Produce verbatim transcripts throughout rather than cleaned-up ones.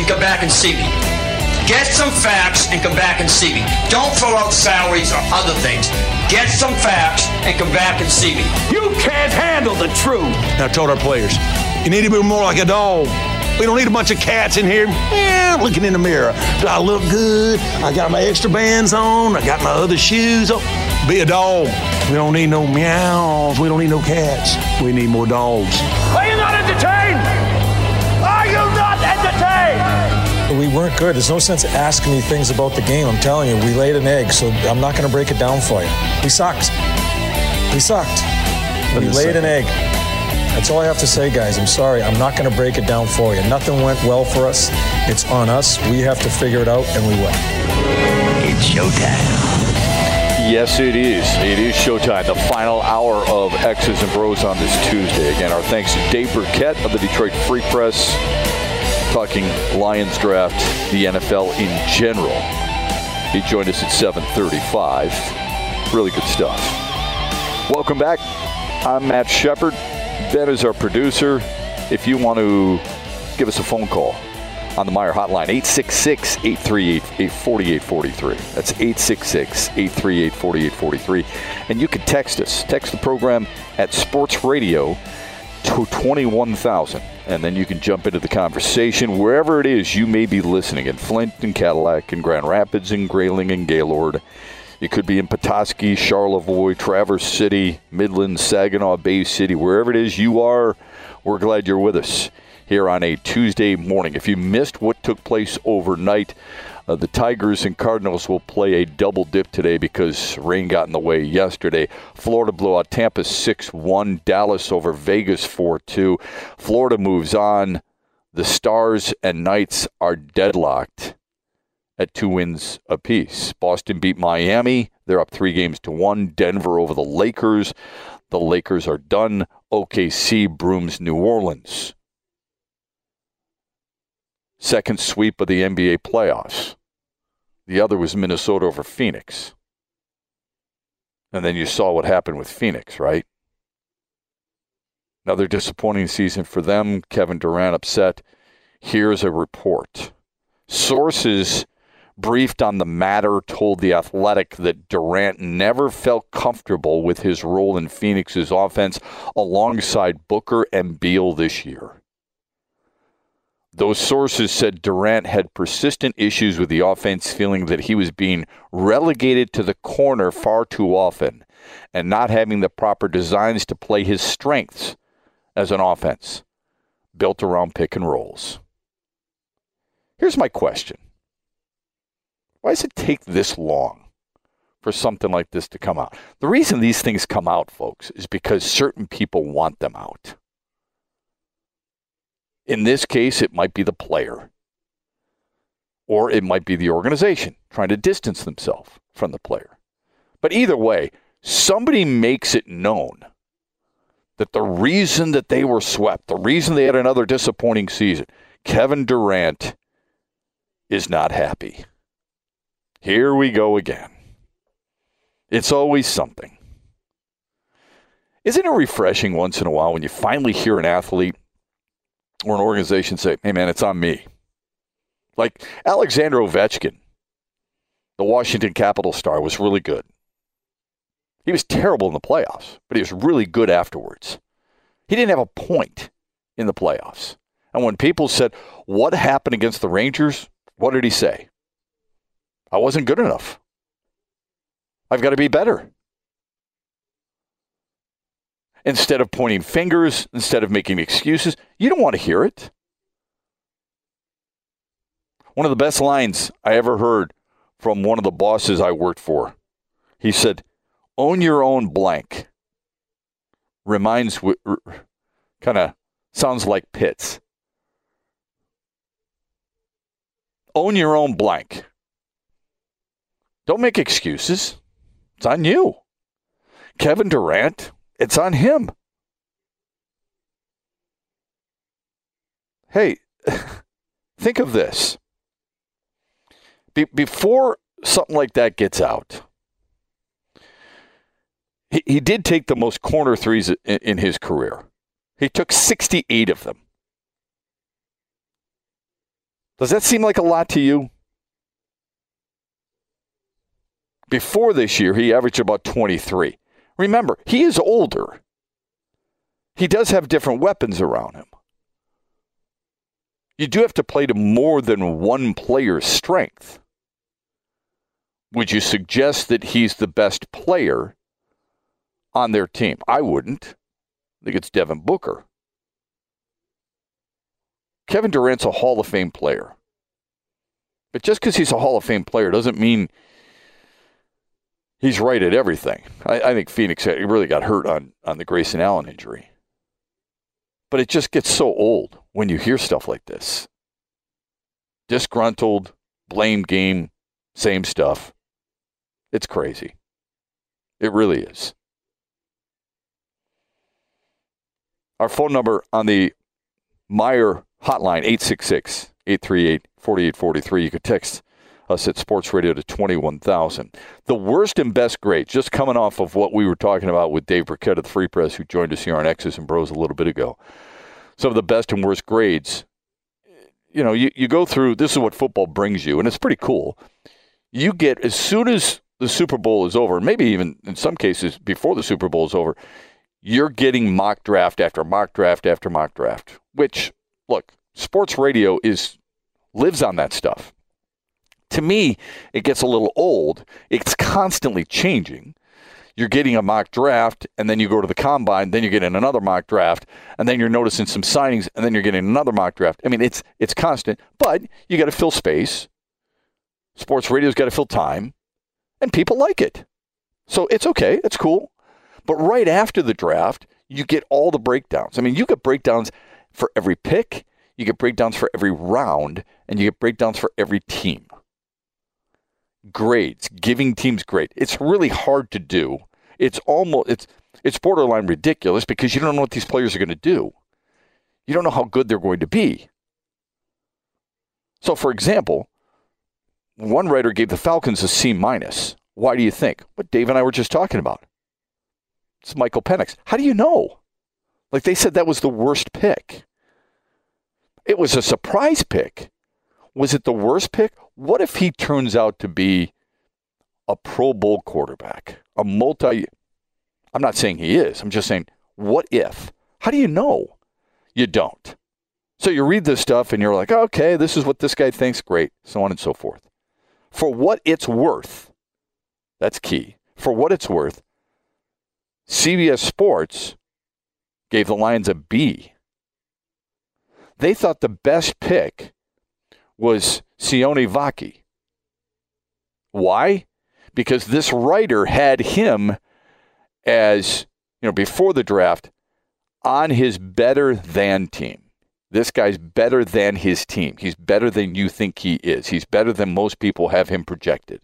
and come back and see me. Get some facts and come back and see me. Don't throw out salaries or other things. Get some facts and come back and see me. You can't handle the truth. I told our players, you need to be more like a dog. We don't need a bunch of cats in here eh, looking in the mirror. Do I look good? I got my extra bands on. I got my other shoes on. Be a dog. We don't need no meows. We don't need no cats. We need more dogs. Are you not entertained? Are you not entertained? We weren't good. There's no sense asking me things about the game. I'm telling you, we laid an egg, so I'm not going to break it down for you. We sucked. We sucked. We laid an egg. That's all I have to say, guys. I'm sorry. I'm not going to break it down for you. Nothing went well for us. It's on us. We have to figure it out, and we will. It's showtime. Yes, it is. It is showtime. The final hour of X's and Bros on this Tuesday. Again, our thanks to Dave Burkett of the Detroit Free Press, talking Lions draft, the N F L in general. He joined us at seven thirty-five. Really good stuff. Welcome back. I'm Matt Shepard. Ben is our producer. If you want to give us a phone call on the Meijer hotline, eight six six, eight three eight, four eight four three. That's eight six six, eight three eight, four eight four three. And you can text us. Text the program at Sports Radio to twenty-one thousand. And then you can jump into the conversation wherever it is you may be listening, in Flint and Cadillac and Grand Rapids and Grayling and Gaylord. You could be in Petoskey, Charlevoix, Traverse City, Midland, Saginaw, Bay City. Wherever it is you are, we're glad you're with us here on a Tuesday morning. If you missed what took place overnight, uh, the Tigers and Cardinals will play a double dip today because rain got in the way yesterday. Florida blew out Tampa six one, Dallas over Vegas four two. Florida moves on. The Stars and Knights are deadlocked at two wins apiece. Boston beat Miami. They're up three games to one. Denver over the Lakers. The Lakers are done. O K C brooms New Orleans. Second sweep of the N B A playoffs. The other was Minnesota over Phoenix. And then you saw what happened with Phoenix, right? Another disappointing season for them. Kevin Durant upset. Here's a report. Sources briefed on the matter told The Athletic that Durant never felt comfortable with his role in Phoenix's offense alongside Booker and Beal this year. Those sources said Durant had persistent issues with the offense, feeling that he was being relegated to the corner far too often and not having the proper designs to play his strengths as an offense built around pick and rolls. Here's my question. Why does it take this long for something like this to come out? The reason these things come out, folks, is because certain people want them out. In this case, it might be the player. Or it might be the organization trying to distance themselves from the player. But either way, somebody makes it known that the reason that they were swept, the reason they had another disappointing season, Kevin Durant is not happy. Here we go again. It's always something. Isn't it refreshing once in a while when you finally hear an athlete or an organization say, hey, man, it's on me? Like Alexander Ovechkin, the Washington Capitals star, was really good. He was terrible in the playoffs, but he was really good afterwards. He didn't have a point in the playoffs. And when people said, what happened against the Rangers? What did he say? I wasn't good enough. I've got to be better. Instead of pointing fingers, instead of making excuses, you don't want to hear it. One of the best lines I ever heard from one of the bosses I worked for, he said, own your own blank. Reminds, kind of sounds like Pitts. Own your own blank. Don't make excuses. It's on you. Kevin Durant, it's on him. Hey, think of this. Be- before something like that gets out, he, he did take the most corner threes in, in his career. He took sixty-eight of them. Does that seem like a lot to you? Before this year, he averaged about twenty-three. Remember, he is older. He does have different weapons around him. You do have to play to more than one player's strength. Would you suggest that he's the best player on their team? I wouldn't. I think it's Devin Booker. Kevin Durant's a Hall of Fame player. But just because he's a Hall of Fame player doesn't mean he's right at everything. I, I think Phoenix really got hurt on, on the Grayson Allen injury. But it just gets so old when you hear stuff like this. Disgruntled, blame game, same stuff. It's crazy. It really is. Our phone number on the Meijer hotline, eight six six, eight three eight, four eight four three. You could text us at Sports Radio to twenty-one thousand. The worst and best grades, just coming off of what we were talking about with Dave Burkett of the Free Press, who joined us here on X's and Bros a little bit ago. Some of the best and worst grades. You know, you, you go through, this is what football brings you, and it's pretty cool. You get, as soon as the Super Bowl is over, maybe even in some cases before the Super Bowl is over, you're getting mock draft after mock draft after mock draft, which, look, sports radio is lives on that stuff. To me, it gets a little old. It's constantly changing. You're getting a mock draft, and then you go to the combine, then you're getting another mock draft, and then you're noticing some signings, and then you're getting another mock draft. I mean, it's it's constant, but you got to fill space. Sports radio's got to fill time, and people like it. So it's okay. It's cool. But right after the draft, you get all the breakdowns. I mean, you get breakdowns for every pick, you get breakdowns for every round, and you get breakdowns for every team. Grades, giving teams grade. It's really hard to do. It's almost it's it's borderline ridiculous because you don't know what these players are going to do. You don't know how good they're going to be. So, for example, one writer gave the Falcons a C minus. Why do you think? What Dave and I were just talking about. It's Michael Penix. How do you know? Like they said that was the worst pick. It was a surprise pick. Was it the worst pick? What if he turns out to be a Pro Bowl quarterback? A multi... I'm not saying he is. I'm just saying, what if? How do you know? You don't. So you read this stuff and you're like, okay, this is what this guy thinks. Great. So on and so forth. For what it's worth, that's key. For what it's worth, C B S Sports gave the Lions a B. They thought the best pick was Sione Vaki. Why? Because this writer had him as, you know, before the draft, on his better than team. This guy's better than his team. He's better than you think he is. He's better than most people have him projected.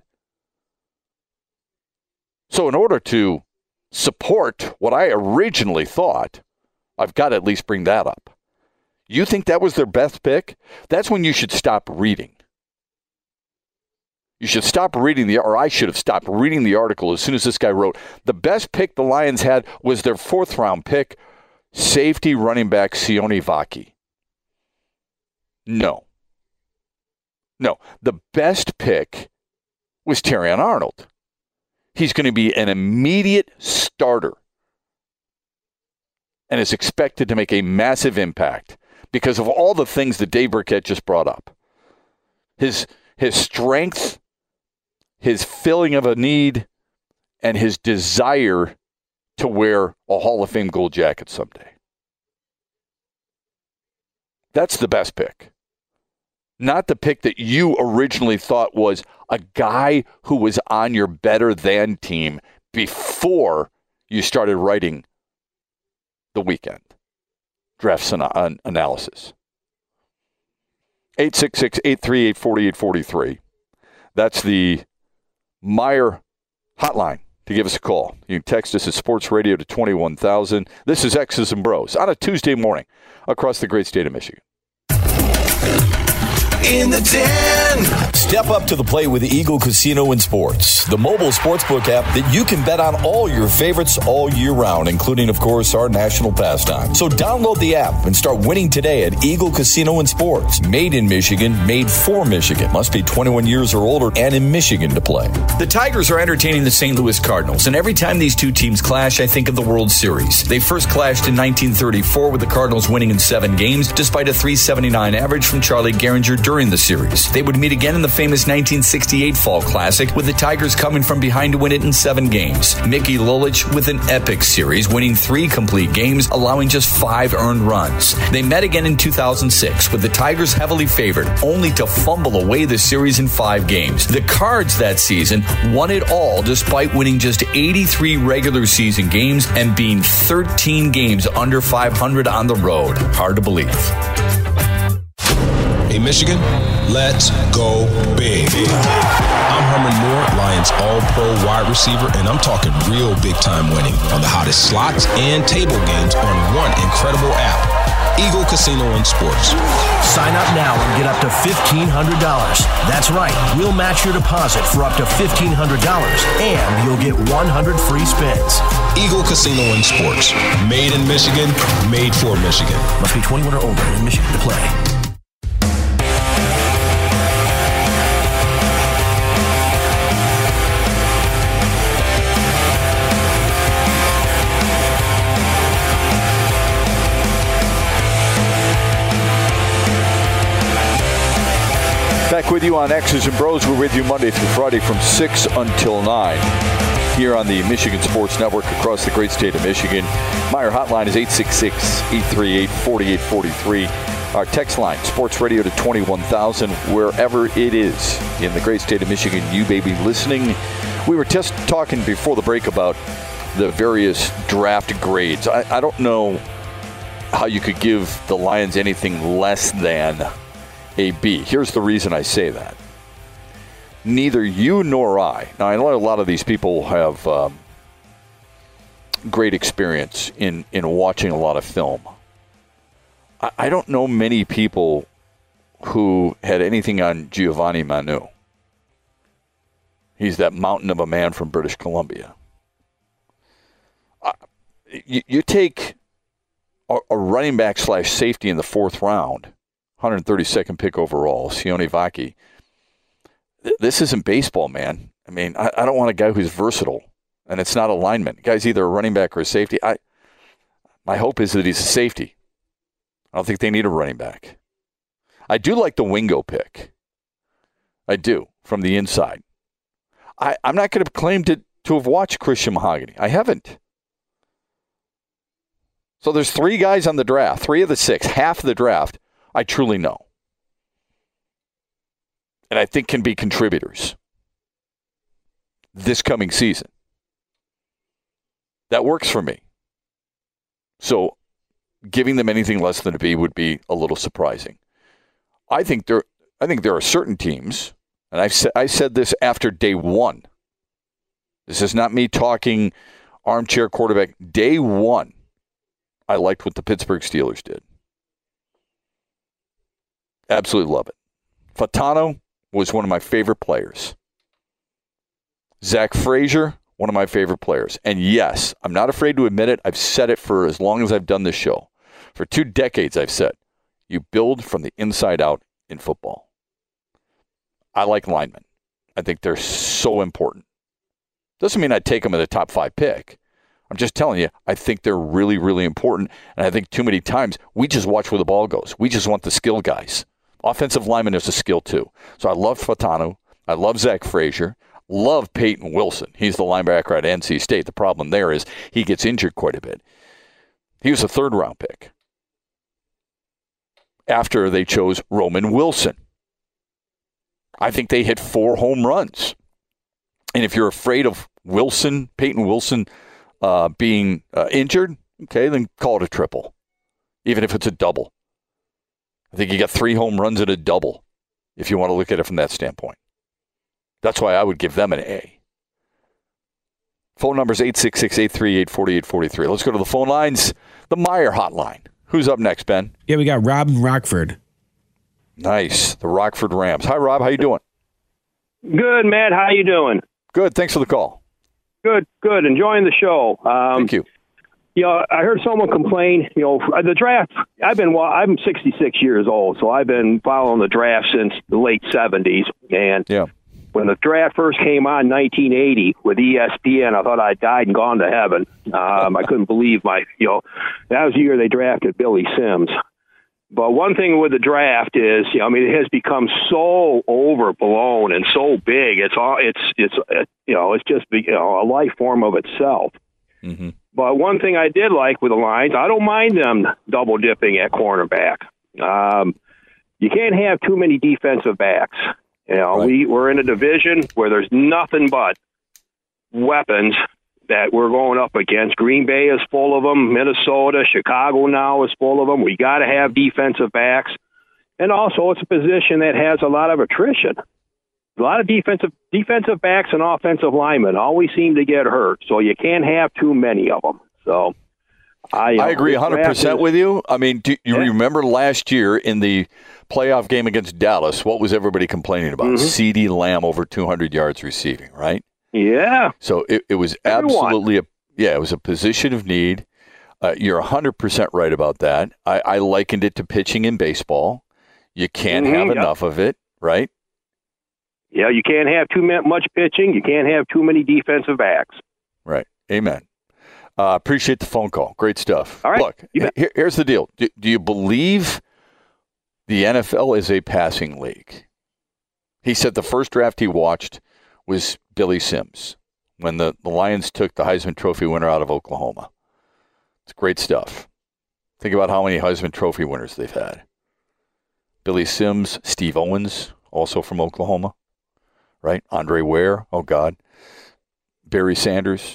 So in order to support what I originally thought, I've got to at least bring that up. You think that was their best pick? That's when you should stop reading. You should stop reading the, or I should have stopped reading the article as soon as this guy wrote, the best pick the Lions had was their fourth round pick, safety running back Sione Vaki. No. No. The best pick was Terrion Arnold. He's going to be an immediate starter and is expected to make a massive impact because of all the things that Dave Burkett just brought up. His his strength, his filling of a need, and his desire to wear a Hall of Fame gold jacket someday. That's the best pick. Not the pick that you originally thought was a guy who was on your better than team before you started writing the weekend drafts an- analysis. eight six six, eight three eight, four eight four three. That's the Meijer hotline to give us a call. You can text us at Sports Radio to twenty-one thousand. This is X's and Bros on a Tuesday morning across the great state of Michigan. in the den. Step up to the plate with Eagle Casino and Sports, the mobile sportsbook app that you can bet on all your favorites all year round, including, of course, our national pastime. So download the app and start winning today at Eagle Casino and Sports. Made in Michigan, made for Michigan. Must be twenty-one years or older and in Michigan to play. The Tigers are entertaining the Saint Louis Cardinals, and every time these two teams clash, I think of the World Series. They first clashed in nineteen thirty-four with the Cardinals winning in seven games, despite a three seventy-nine average from Charlie Gehringer during the series. They would meet again in the famous nineteen sixty-eight Fall Classic, with the Tigers coming from behind to win it in seven games. Mickey Lulich with an epic series, winning three complete games, allowing just five earned runs. They met again in two thousand six, with the Tigers heavily favored, only to fumble away the series in five games. The Cards that season won it all, despite winning just eighty-three regular season games and being thirteen games under five hundred on the road. Hard to believe. Hey, Michigan, let's go big. I'm Herman Moore, Lions All-Pro wide receiver, and I'm talking real big-time winning on the hottest slots and table games on one incredible app, Eagle Casino and Sports. Sign up now and get up to fifteen hundred dollars. That's right, we'll match your deposit for up to fifteen hundred dollars, and you'll get one hundred free spins. Eagle Casino and Sports. Made in Michigan, made for Michigan. Must be twenty-one or older in Michigan to play. Back with you on X's and Bros. We're with you Monday through Friday from six until nine here on the Michigan Sports Network across the great state of Michigan. Meijer hotline is eight six six, eight three eight, four eight four three. Our text line, Sports Radio to twenty-one thousand, wherever it is in the great state of Michigan. You may be listening. We were just talking before the break about the various draft grades. I, I don't know how you could give the Lions anything less than a B. Here's the reason I say that. Neither you nor I, now I know a lot of these people have um, great experience in, in watching a lot of film. I, I don't know many people who had anything on Giovanni Manu. He's that mountain of a man from British Columbia. Uh, you, you take a, a running back slash safety in the fourth round, one hundred thirty-second pick overall, Sione Vaki. This isn't baseball, man. I mean, I, I don't want a guy who's versatile, and it's not a lineman. The guy's either a running back or a safety. I, my hope is that he's a safety. I don't think they need a running back. I do like the Wingo pick. I do, from the inside. I, I'm not going to claim to, to have watched Christian Mahogany. I haven't. So there's three guys on the draft, three of the six, half of the draft, I truly know. And I think can be contributors this coming season. That works for me. So giving them anything less than a B would be a little surprising. I think there I think there are certain teams, and I've said I said this after day one. This is not me talking armchair quarterback. Day one, I liked what the Pittsburgh Steelers did. Absolutely love it. Fatano was one of my favorite players. Zach Frazier, one of my favorite players. And yes, I'm not afraid to admit it. I've said it for as long as I've done this show. For two decades, I've said, you build from the inside out in football. I like linemen. I think they're so important. Doesn't mean I'd take them at a top five pick. I'm just telling you, I think they're really, really important. And I think too many times we just watch where the ball goes. We just want the skill guys. Offensive lineman is a skill too. So I love Fatano. I love Zach Frazier. Love Peyton Wilson. He's the linebacker at N C State. The problem there is he gets injured quite a bit. He was a third round pick after they chose Roman Wilson. I think they hit four home runs. And if you're afraid of Wilson, Peyton Wilson, uh, being uh, injured, okay, then call it a triple, even if it's a double. I think you got three home runs and a double, if you want to look at it from that standpoint. That's why I would give them an A. Phone number is eight six six, eight three eight, four eight four three. Let's go to the phone lines. The Meijer hotline. Who's up next, Ben? Yeah, we got Rob in Rockford. Nice. The Rockford Rams. Hi, Rob. How you doing? Good, Matt. How you doing? Good. Thanks for the call. Good, good. Enjoying the show. Um, Thank you. You know, I heard someone complain, you know, the draft, I've been, I'm sixty-six years old, so I've been following the draft since the late seventies. And yeah. when the draft first came on in nineteen eighty with E S P N, I thought I'd died and gone to heaven. Um, I couldn't believe my, you know, that was the year they drafted Billy Sims. But one thing with the draft is, you know, I mean, it has become so overblown and so big. It's all, it's, it's, uh, you know, it's just, you know, a life form of itself. Mm-hmm. But one thing I did like with the Lions, I don't mind them double dipping at cornerback. Um, you can't have too many defensive backs. You know, right. we, we're in a division where there's nothing but weapons that we're going up against. Green Bay is full of them. Minnesota, Chicago now is full of them. We got to have defensive backs. And also, it's a position that has a lot of attrition. A lot of defensive defensive backs and offensive linemen always seem to get hurt, so you can't have too many of them. So I, I agree one hundred percent is, with you. I mean, do you yeah. remember last year in the playoff game against Dallas, what was everybody complaining about? Mm-hmm. CeeDee Lamb over two hundred yards receiving, right? Yeah. So it, it was Everyone. absolutely a yeah, it was a position of need. Uh, you're one hundred percent right about that. I, I likened it to pitching in baseball. You can't mm-hmm, have yep. enough of it, right? Yeah, you can't have too much pitching. You can't have too many defensive backs. Right. Amen. Uh, appreciate the phone call. Great stuff. All right. Look, here, here's the deal. Do, do you believe the N F L is a passing league? He said the first draft he watched was Billy Sims when the, the Lions took the Heisman Trophy winner out of Oklahoma. It's great stuff. Think about how many Heisman Trophy winners they've had. Billy Sims, Steve Owens, also from Oklahoma. Right? Andre Ware, oh God. Barry Sanders.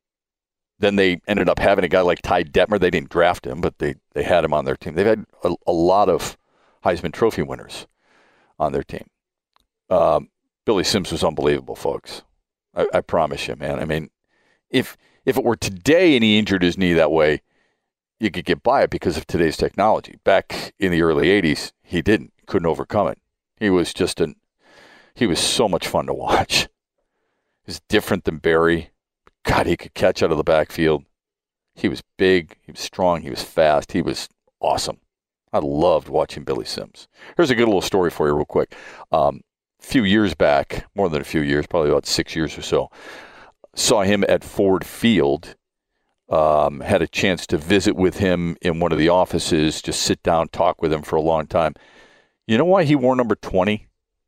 Then they ended up having a guy like Ty Detmer. They didn't draft him, but they, they had him on their team. They've had a, a lot of Heisman Trophy winners on their team. Um, Billy Sims was unbelievable, folks. I, I promise you, man. I mean, if if it were today and he injured his knee that way, you could get by it because of today's technology. Back in the early eighties, he didn't. Couldn't overcome it. He was just an He was so much fun to watch. He's different than Barry. God, he could catch out of the backfield. He was big. He was strong. He was fast. He was awesome. I loved watching Billy Sims. Here's a good little story for you real quick. Um, a few years back, more than a few years, probably about six years or so, saw him at Ford Field. Um, had a chance to visit with him in one of the offices, just sit down, talk with him for a long time. You know why he wore number twenty?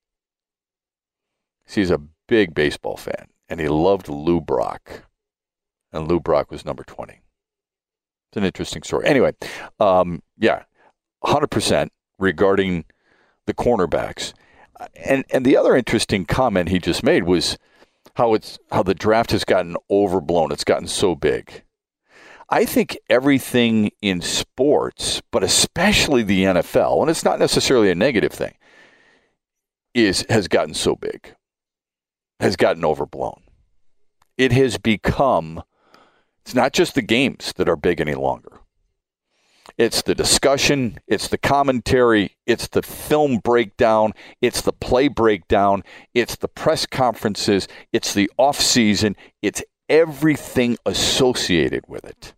He's a big baseball fan, and he loved Lou Brock, and Lou Brock was number twenty. It's an interesting story. Anyway, um, yeah, one hundred percent regarding the cornerbacks. And and the other interesting comment he just made was how it's how the draft has gotten overblown. It's gotten so big. I think everything in sports, but especially the N F L, and it's not necessarily a negative thing, is has gotten so big. Has gotten overblown. It has become, it's not just the games that are big any longer. It's the discussion, it's the commentary, it's the film breakdown, it's the play breakdown, it's the press conferences, it's the off season, it's everything associated with it.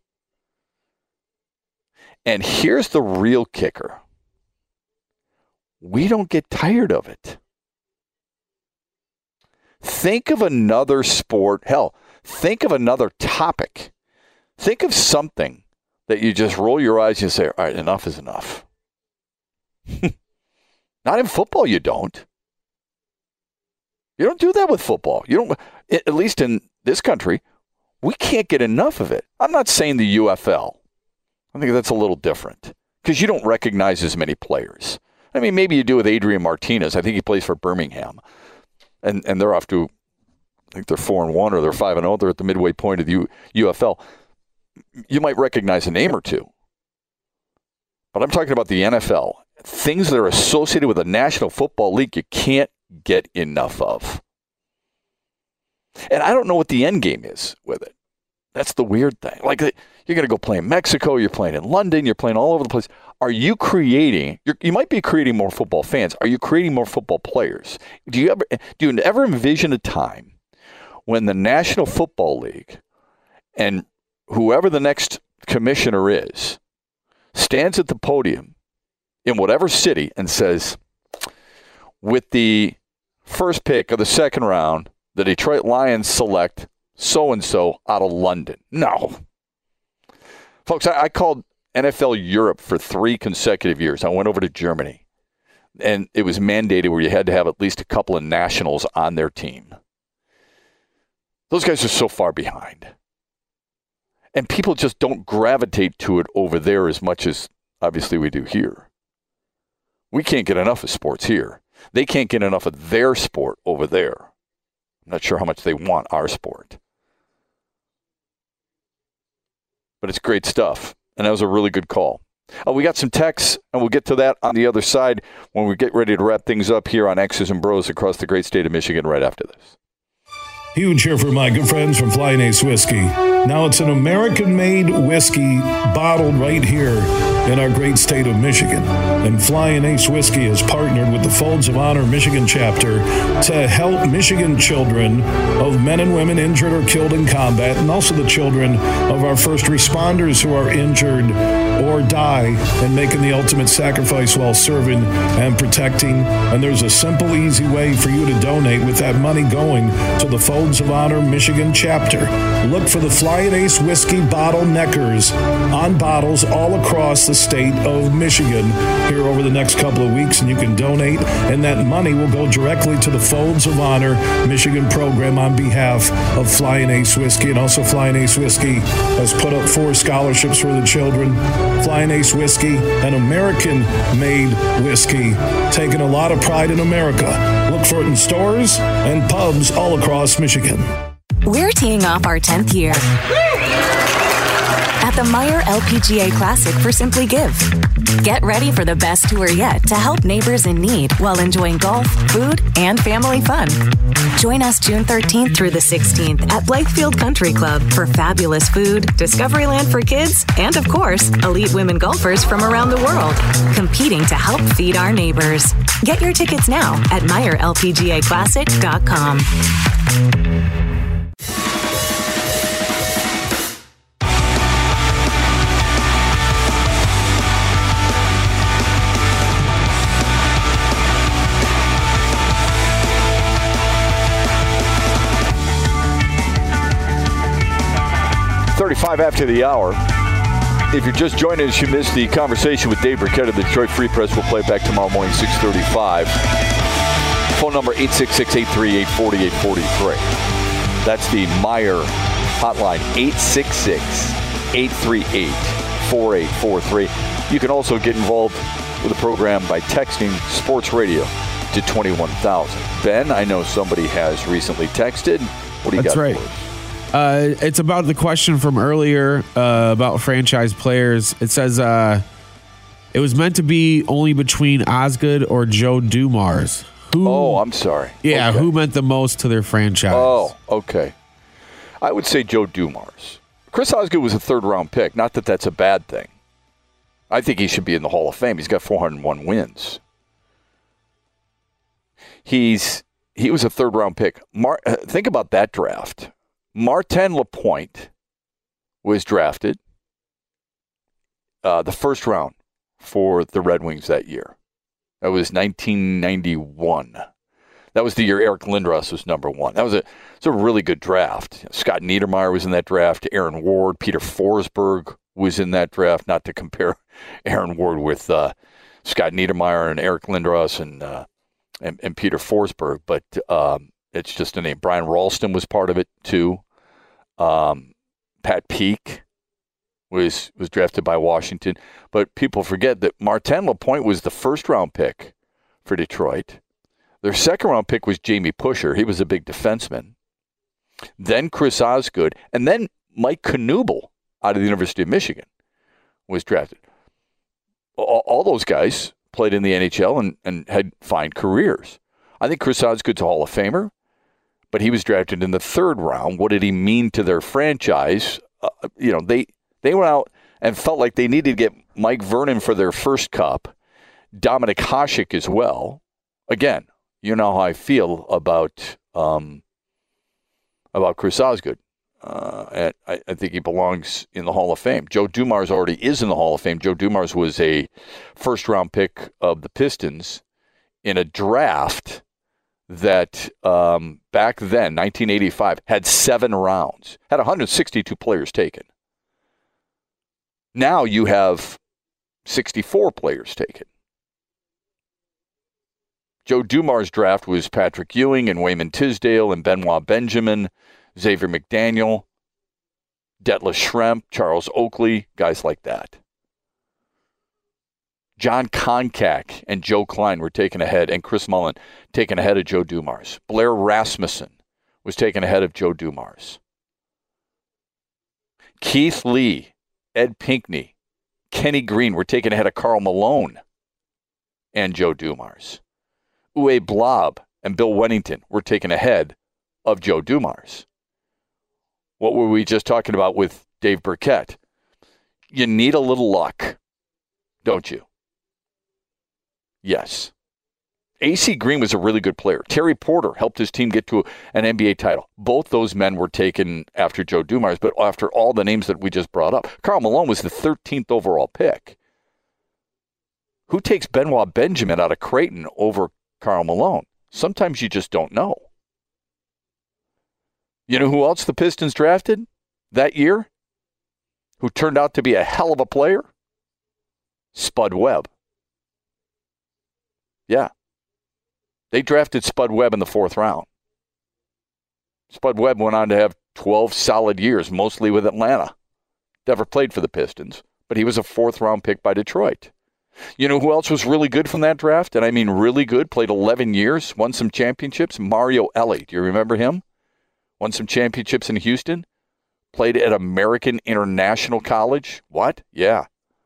And here's the real kicker. We don't get tired of it. Think of another sport. Hell, think of another topic. Think of something that you just roll your eyes and say, all right, enough is enough. Not in football, you don't. You don't do that with football. You don't, at least in this country, we can't get enough of it. I'm not saying the U F L. I think that's a little different because you don't recognize as many players. I mean, maybe you do with Adrian Martinez. I think he plays for Birmingham. And and they're off to, I think they're four and one or they're five and zero. They're at the midway point of the U, U F L. You might recognize a name or two, but I'm talking about the N F L. Things that are associated with the National Football League, you can't get enough of. And I don't know what the end game is with it. That's the weird thing. Like you're going to go play in Mexico, you're playing in London, you're playing all over the place. Are you creating, you're, you might be creating more football fans. Are you creating more football players? Do you ever, do you ever envision a time when the National Football League and whoever the next commissioner is stands at the podium in whatever city and says, with the first pick of the second round, the Detroit Lions select so-and-so out of London? No. Folks, I, I called N F L Europe for three consecutive years. I went over to Germany, and it was mandated where you had to have at least a couple of nationals on their team. Those guys are so far behind. And people just don't gravitate to it over there as much as, obviously, we do here. We can't get enough of sports here. They can't get enough of their sport over there. I'm not sure how much they want our sport. But it's great stuff. And that was a really good call. Uh, we got some texts, and we'll get to that on the other side when we get ready to wrap things up here on X's and Bros across the great state of Michigan right after this. Huge here for my good friends from Flying Ace Whiskey. Now it's an American-made whiskey bottled right here in our great state of Michigan. And Flying Ace Whiskey has partnered with the Folds of Honor Michigan chapter to help Michigan children of men and women injured or killed in combat, and also the children of our first responders who are injured or die and making the ultimate sacrifice while serving and protecting. And there's a simple, easy way for you to donate with that money going to the Folds of Honor Michigan chapter. Look for the Flying Ace Whiskey bottleneckers on bottles all across the state of Michigan here over the next couple of weeks, and you can donate, and that money will go directly to the Folds of Honor Michigan program on behalf of Flying Ace Whiskey. And also Flying Ace Whiskey has put up four scholarships for the children. Flying Ace Whiskey, an American-made whiskey, taking a lot of pride in America. Look for it in stores and pubs all across Michigan. We're teeing off our tenth year at the Meijer L P G A Classic for Simply Give. Get ready for the best tour yet to help neighbors in need while enjoying golf, food, and family fun. Join us June thirteenth through the sixteenth at Blythefield Country Club for fabulous food, Discoveryland for kids, and of course, elite women golfers from around the world, competing to help feed our neighbors. Get your tickets now at Meijer L P G A Classic dot com. thirty-five after the hour. If you're just joining us, you missed the conversation with Dave Burkett of the Detroit Free Press. We'll play it back tomorrow morning, six thirty-five. Phone number eight six six, eight three eight, four eight four three. That's the Meijer hotline, eight six six, eight three eight, four eight four three. You can also get involved with the program by texting Sports Radio to twenty-one thousand. Ben, I know somebody has recently texted. What do you That's got right. for us? Uh, it's about the question from earlier uh, about franchise players. It says uh, it was meant to be only between Osgood or Joe Dumars. Who, oh, I'm sorry. Yeah, okay. Who meant the most to their franchise? Oh, okay. I would say Joe Dumars. Chris Osgood was a third-round pick. Not that that's a bad thing. I think he should be in the Hall of Fame. He's got four hundred one wins. He's he was a third-round pick. Mar- think about that draft. Martin LaPointe was drafted uh, the first round for the Red Wings that year. That was nineteen ninety-one. That was the year Eric Lindros was number one. That was a, it was a really good draft. Scott Niedermayer was in that draft. Aaron Ward, Peter Forsberg was in that draft. Not to compare Aaron Ward with uh, Scott Niedermayer and Eric Lindros and, uh, and, and Peter Forsberg, but um, it's just a name. Brian Ralston was part of it, too. Um, Pat Peake was was drafted by Washington. But people forget that Martin LaPointe was the first-round pick for Detroit. Their second-round pick was Jamie Pusher. He was a big defenseman. Then Chris Osgood. And then Mike Knuble out of the University of Michigan was drafted. All, all those guys played in the N H L and, and had fine careers. I think Chris Osgood's a Hall of Famer. But he was drafted in the third round. What did he mean to their franchise? Uh, you know, they they went out and felt like they needed to get Mike Vernon for their first cup, Dominic Hasek as well. Again, you know how I feel about um, about Chris Osgood. Uh, and I, I think he belongs in the Hall of Fame. Joe Dumars already is in the Hall of Fame. Joe Dumars was a first-round pick of the Pistons in a draft that um, back then, nineteen eighty-five, had seven rounds, had one hundred sixty-two players taken. Now you have sixty-four players taken. Joe Dumars' draft was Patrick Ewing and Wayman Tisdale and Benoit Benjamin, Xavier McDaniel, Detlef Schrempf, Charles Oakley, guys like that. John Koncak and Joe Klein were taken ahead, and Chris Mullin taken ahead of Joe Dumars. Blair Rasmussen was taken ahead of Joe Dumars. Keith Lee, Ed Pinckney, Kenny Green were taken ahead of Karl Malone and Joe Dumars. Uwe Blab and Bill Wennington were taken ahead of Joe Dumars. What were we just talking about with Dave Burkett? You need a little luck, don't you? Yes. A C Green was a really good player. Terry Porter helped his team get to an N B A title. Both those men were taken after Joe Dumars, but after all the names that we just brought up. Karl Malone was the thirteenth overall pick. Who takes Benoit Benjamin out of Creighton over Karl Malone? Sometimes you just don't know. You know who else the Pistons drafted that year? Who turned out to be a hell of a player? Spud Webb. Yeah. They drafted Spud Webb in the fourth round. Spud Webb went on to have twelve solid years, mostly with Atlanta. Never played for the Pistons, but he was a fourth-round pick by Detroit. You know who else was really good from that draft? And I mean really good, played eleven years, won some championships? Mario Elie. Do you remember him? Won some championships in Houston. Played at American International College. What? Yeah.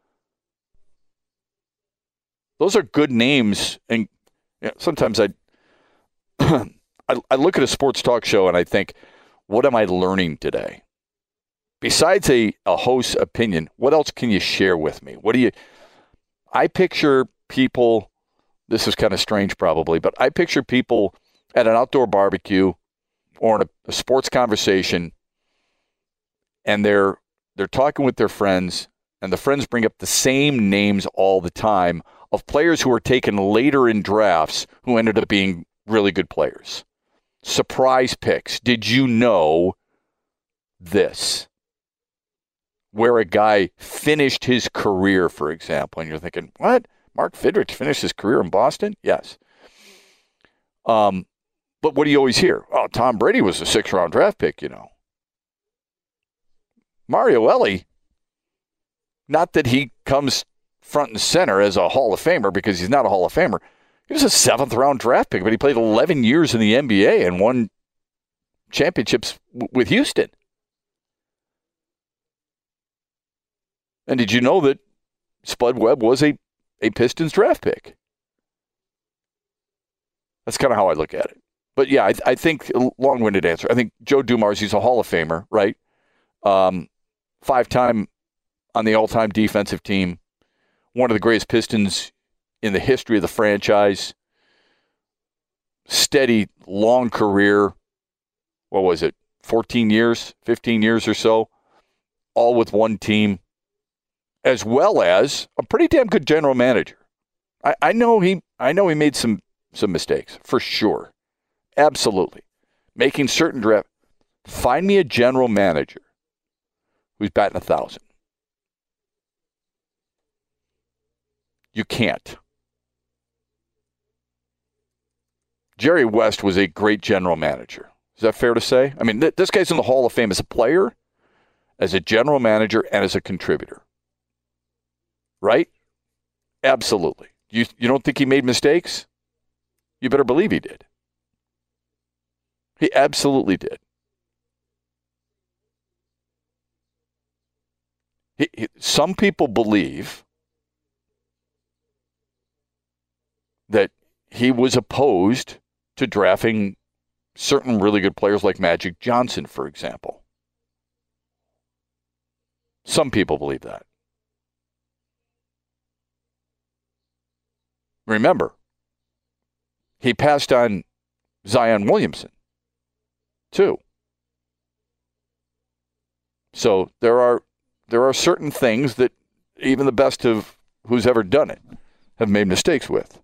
Those are good names. And you know, sometimes I, I I look at a sports talk show and I think, what am I learning today? Besides a, a host's opinion, what else can you share with me? What do you... I picture people, this is kind of strange probably, but I picture people at an outdoor barbecue or in a, a sports conversation, and they're they're talking with their friends, and the friends bring up the same names all the time of players who were taken later in drafts who ended up being really good players. Surprise picks. Did you know this? Where a guy finished his career, for example, and you're thinking, what? Mark Fidrich finished his career in Boston? Yes. Um, but what do you always hear? Oh, Tom Brady was a six-round draft pick, you know. Mario Elie, not that he comes front and center as a Hall of Famer because he's not a Hall of Famer. He was a seventh-round draft pick, but he played eleven years in the N B A and won championships w- with Houston. And did you know that Spud Webb was a, a Pistons draft pick? That's kind of how I look at it. But, yeah, I, I think, long-winded answer, I think Joe Dumars, he's a Hall of Famer, right? Um, five-time on the all-time defensive team. One of the greatest Pistons in the history of the franchise. Steady, long career. What was it? fourteen years, fifteen years or so. All with one team. As well as a pretty damn good general manager. I, I know he I know he made some, some mistakes, for sure. Absolutely. Making certain draft. Find me a general manager who's batting a thousand. You can't. Jerry West was a great general manager. Is that fair to say? I mean, th- this guy's in the Hall of Fame as a player, as a general manager, and as a contributor. Right? Absolutely. You you don't think he made mistakes? You better believe he did. He absolutely did. He, he, some people believe that he was opposed to drafting certain really good players like Magic Johnson, for example. Some people believe that. remember, he passed on Zion Williamson, too. So there are there are certain things that even the best of who's ever done it have made mistakes with.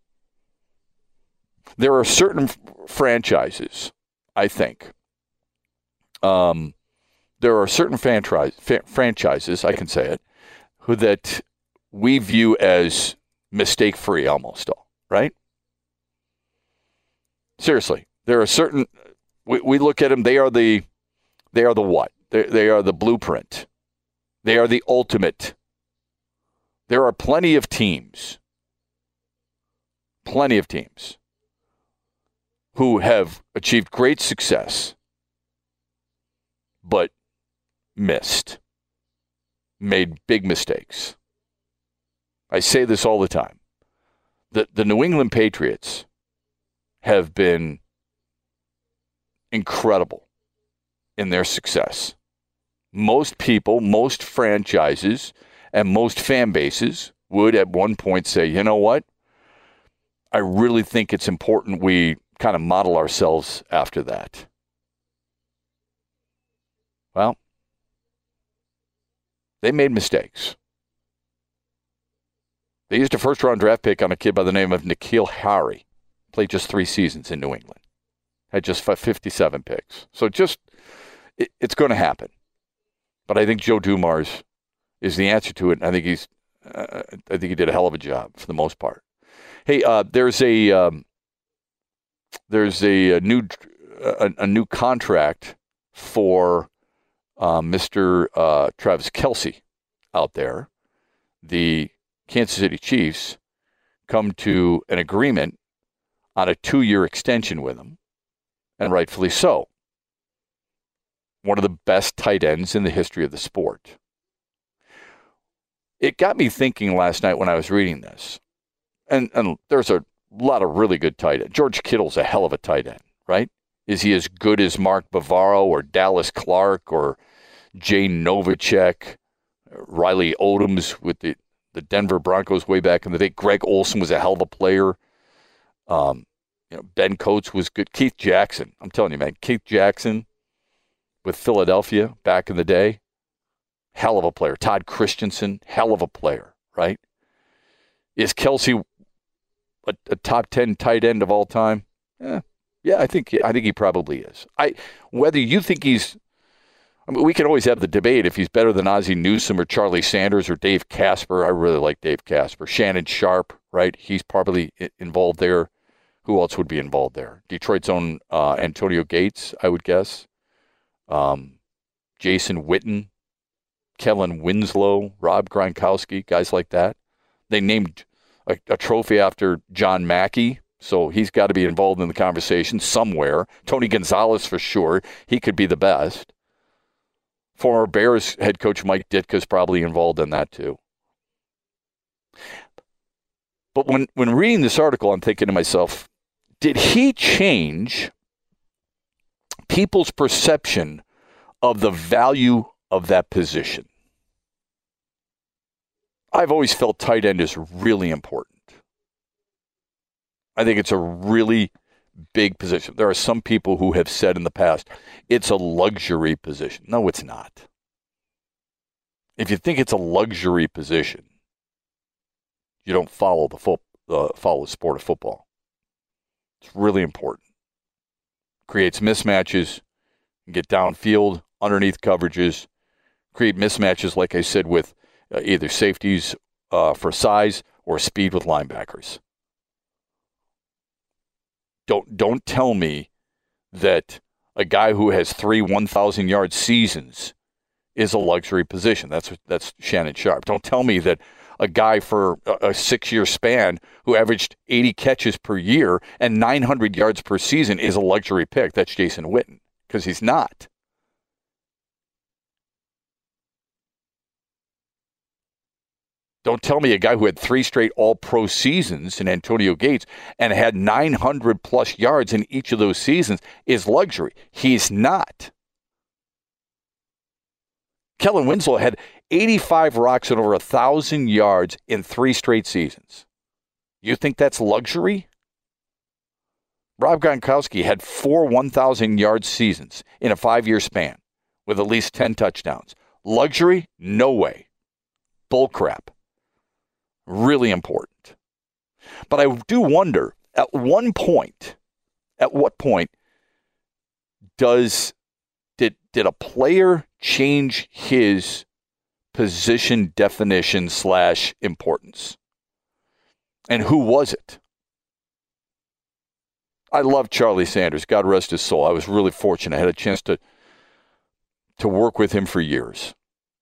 There are certain f- franchises, I think. Um, there are certain franchise, fa- franchises, I can say it, who that we view as mistake-free almost all, right? Seriously, there are certain, we, we look at them, they are the, they are the what? They, they are the blueprint. They are the ultimate. There are plenty of teams, plenty of teams who have achieved great success, but missed, made big mistakes. I say this all the time. The, the New England Patriots have been incredible in their success. Most people, most franchises, and most fan bases would at one point say, you know what? I really think it's important we kind of model ourselves after that. Well, they made mistakes. They used a first-round draft pick on a kid by the name of N'Keal Harry. Played just three seasons in New England. Had just fifty-seven picks. So just, it, it's going to happen. But I think Joe Dumars is the answer to it. And I think he's, uh, I think he did a hell of a job for the most part. Hey, uh, there's a, um, there's a, a new, a, a new contract for uh, Mister Uh, Travis Kelce out there. The Kansas City Chiefs come to an agreement on a two-year extension with him, and rightfully so. One of the best tight ends in the history of the sport. It got me thinking last night when I was reading this, and, and there's a lot of really good tight ends. George Kittle's a hell of a tight end, right? Is he as good as Mark Bavaro or Dallas Clark or Jay Novacek, Riley Odoms with the, the Denver Broncos way back in the day? Greg Olsen was a hell of a player. Um, you know, Ben Coates was good. Keith Jackson, I'm telling you, man, Keith Jackson with Philadelphia back in the day, hell of a player. Todd Christensen, hell of a player, right? Is Kelce a, a top ten tight end of all time? Eh, yeah, I think I think he probably is. I whether you think he's, I mean, we can always have the debate if he's better than Ozzie Newsome or Charlie Sanders or Dave Casper. I really like Dave Casper. Shannon Sharp, right? He's probably involved there. Who else would be involved there? Detroit's own uh, Antonio Gates, I would guess. Um, Jason Witten, Kellen Winslow, Rob Gronkowski, guys like that. They named a, a trophy after John Mackey, so he's got to be involved in the conversation somewhere. Tony Gonzalez for sure. He could be the best. Former Bears head coach Mike Ditka is probably involved in that too. But when, when reading this article, I'm thinking to myself, did he change people's perception of the value of that position? I've always felt tight end is really important. I think it's a really big position. There are some people who have said in the past, it's a luxury position. No, it's not. If you think it's a luxury position, you don't follow the fo- uh, follow the sport of football. It's really important. Creates mismatches, get downfield, underneath coverages, create mismatches, like I said, with uh, either safeties uh, for size or speed with linebackers. Don't don't tell me that a guy who has three one thousand yard seasons is a luxury position. That's that's Shannon Sharp. Don't tell me that a guy for a, a six-year span who averaged eighty catches per year and nine hundred yards per season is a luxury pick. That's Jason Witten, because he's not. Don't tell me a guy who had three straight all-pro seasons in Antonio Gates and had nine hundred plus yards in each of those seasons is luxury. He's not. Kellen Winslow had eighty-five rocks and over one thousand yards in three straight seasons. You think that's luxury? Rob Gronkowski had four one thousand yard seasons in a five-year span with at least ten touchdowns. Luxury? No way. Bullcrap. Really important. But I do wonder, at one point, at what point does did did a player change his position definition slash importance? And who was it? I love Charlie Sanders. God rest his soul. I was really fortunate. I had a chance to, to work with him for years.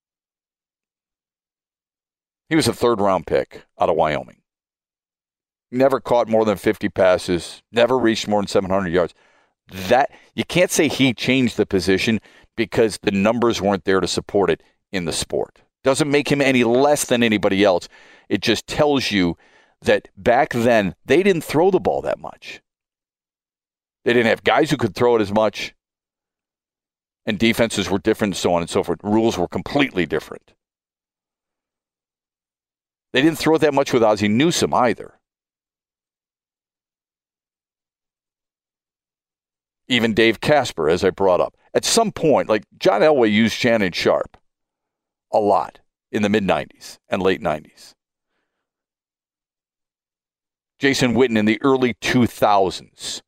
He was a third-round pick out of Wyoming. Never caught more than fifty passes. Never reached more than seven hundred yards. That you can't say he changed the position because the numbers weren't there to support it in the sport. Doesn't make him any less than anybody else. It just tells you that back then they didn't throw the ball that much. They didn't have guys who could throw it as much. And defenses were different, so on and so forth. Rules were completely different. They didn't throw it that much with Ozzie Newsome either. Even Dave Casper, as I brought up. At some point, like John Elway used Shannon Sharp a lot in the mid-nineties and late nineties. Jason Witten in the early two thousands.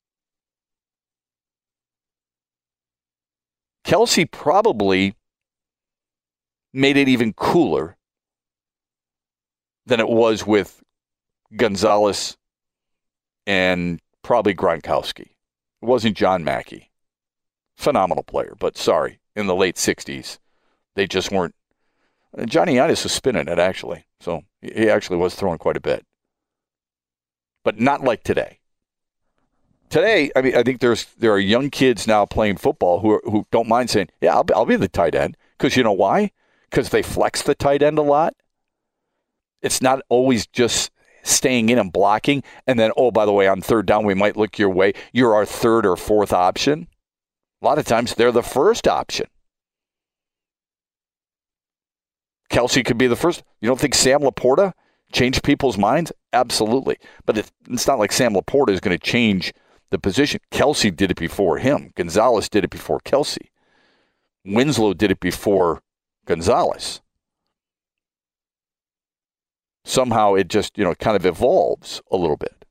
Kelsey probably made it even cooler than it was with Gonzalez and probably Gronkowski. It wasn't John Mackey. Phenomenal player, but sorry, in the late sixties, they just weren't. Johnny Unitas was spinning it, actually. So he actually was throwing quite a bit. But not like today. Today, I mean, I think there's there are young kids now playing football who are, who don't mind saying, yeah, I'll be, I'll be the tight end. Because you know why? Because they flex the tight end a lot. It's not always just staying in and blocking, and then, oh, by the way, on third down, we might look your way. You're our third or fourth option. A lot of times, they're the first option. Kelsey could be the first. You don't think Sam Laporta changed people's minds? Absolutely. But it's not like Sam Laporta is going to change the position. Kelsey did it before him. Gonzalez did it before Kelsey. Winslow did it before Gonzalez. Somehow it just, you know, kind of evolves a little bit.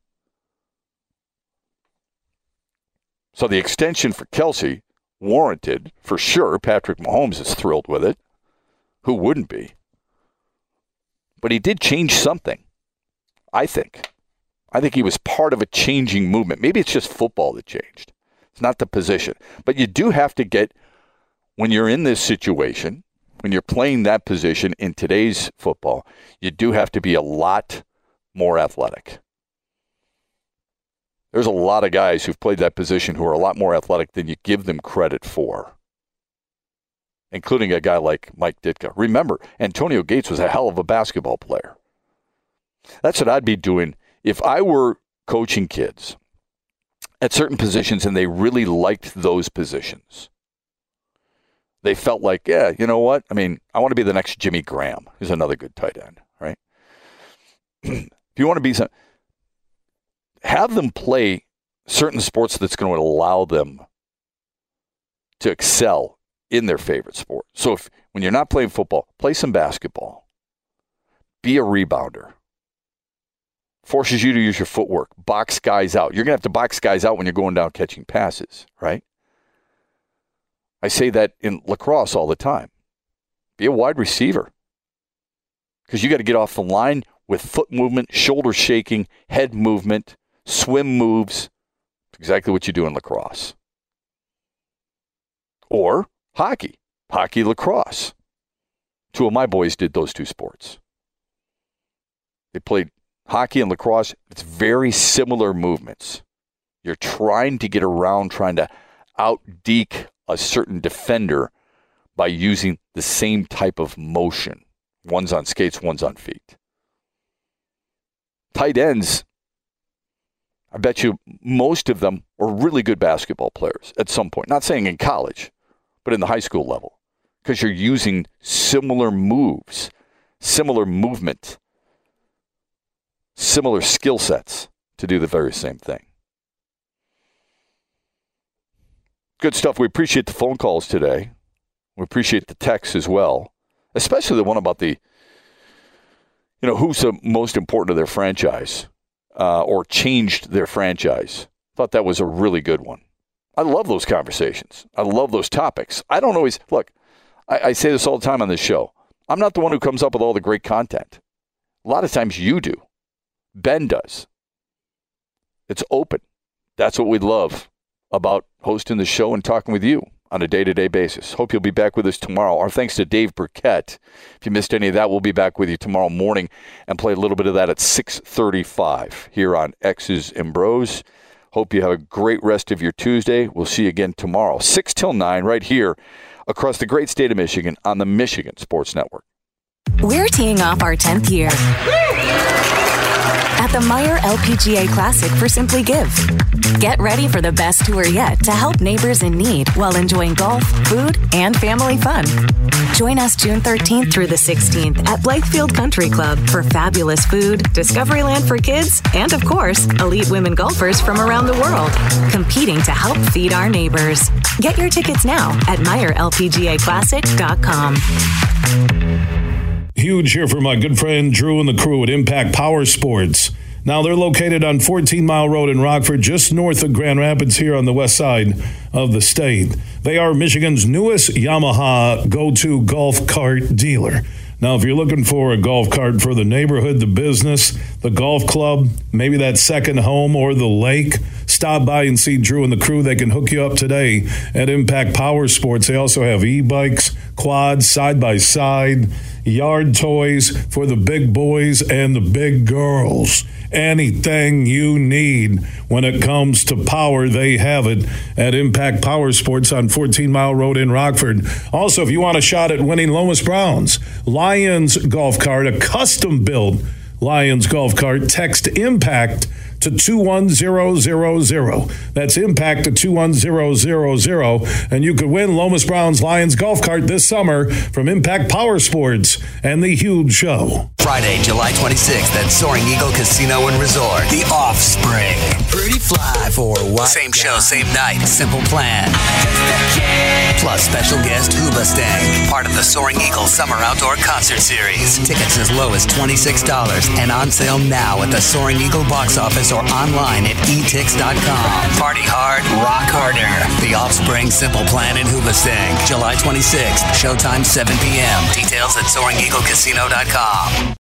So the extension for Kelsey, warranted, for sure. Patrick Mahomes is thrilled with it. Who wouldn't be? But he did change something, I think. I think he was part of a changing movement. Maybe it's just football that changed. It's not the position. But you do have to get, when you're in this situation, when you're playing that position in today's football, you do have to be a lot more athletic. There's a lot of guys who've played that position who are a lot more athletic than you give them credit for, including a guy like Mike Ditka. Remember, Antonio Gates was a hell of a basketball player. That's what I'd be doing if I were coaching kids at certain positions and they really liked those positions. They felt like, yeah, you know what? I mean, I want to be the next Jimmy Graham. He's another good tight end, right? If you want to be some, have them play certain sports that's going to allow them to excel in their favorite sport. So if when you're not playing football, play some basketball. Be a rebounder. Forces you to use your footwork. Box guys out. You're going to have to box guys out when you're going down catching passes, right? I say that in lacrosse all the time. Be a wide receiver. Because you got to get off the line with foot movement, shoulder shaking, head movement, swim moves. It's exactly what you do in lacrosse. Or hockey. Hockey, lacrosse. Two of my boys did those two sports. They played hockey and lacrosse. It's very similar movements. You're trying to get around, trying to out-deke a certain defender by using the same type of motion. One's on skates, one's on feet. Tight ends, I bet you most of them are really good basketball players at some point. Not saying in college, but in the high school level. Because you're using similar moves, similar movement, similar skill sets to do the very same thing. Good stuff. We appreciate the phone calls today. We appreciate the texts as well, especially the one about the, you know, who's the most important to their franchise uh, or changed their franchise. Thought that was a really good one. I love those conversations. I love those topics. I don't always, look, I, I say this all the time on this show. I'm not the one who comes up with all the great content. A lot of times you do. Ben does. It's open. That's what we love about hosting the show and talking with you on a day-to-day basis. Hope you'll be back with us tomorrow. Our thanks to Dave Burkett. If you missed any of that, we'll be back with you tomorrow morning and play a little bit of that at six thirty-five here on X's and Bros. Hope you have a great rest of your Tuesday. We'll see you again tomorrow, six till nine, right here across the great state of Michigan on the Michigan Sports Network. We're teeing off our tenth year at the Meijer L P G A Classic for Simply Give. Get ready for the best tour yet to help neighbors in need while enjoying golf, food, and family fun. Join us June thirteenth through the sixteenth at Blythefield Country Club for fabulous food, Discoveryland for kids, and of course, elite women golfers from around the world, competing to help feed our neighbors. Get your tickets now at Meijer L P G A Classic dot com. Huge here for my good friend Drew and the crew at Impact Power Sports. Now, they're located on fourteen Mile Road in Rockford, just north of Grand Rapids here on the west side of the state. They are Michigan's newest Yamaha go-to golf cart dealer. Now, if you're looking for a golf cart for the neighborhood, the business, the golf club, maybe that second home or the lake, stop by and see Drew and the crew. They can hook you up today at Impact Power Sports. They also have e-bikes, quads, side-by-side, yard toys for the big boys and the big girls. Anything you need when it comes to power, they have it at Impact Power Sports on fourteen Mile Road in Rockford. Also, if you want a shot at winning Lomas Brown's Lions golf cart, a custom-built Lions golf cart, text IMPACT to two one zero zero zero. That's IMPACT to two one zero zero zero. And you could win Lomas Brown's Lions golf cart this summer from Impact Power Sports and The Huge Show. Friday, July twenty-sixth at Soaring Eagle Casino and Resort. The Offspring. Pretty fly for a while. Same show, same night. Simple plan. Plus special guest Hoobastank. Part of the Soaring Eagle Summer Outdoor Concert Series. Tickets as low as twenty-six dollars and on sale now at the Soaring Eagle box office or online at e tix dot com. Party hard, rock harder. The Offspring Simple Plan in Hoobastank. July twenty-sixth. Showtime seven p.m. Details at soaring eagle casino dot com.